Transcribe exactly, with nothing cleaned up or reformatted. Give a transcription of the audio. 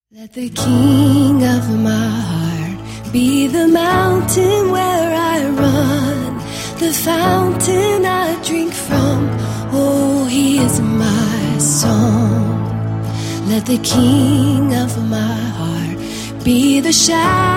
Let the king of my heart be the mountain where I run, the fountain I drink from. Oh, he is my song. Let the king of my heart be the shadow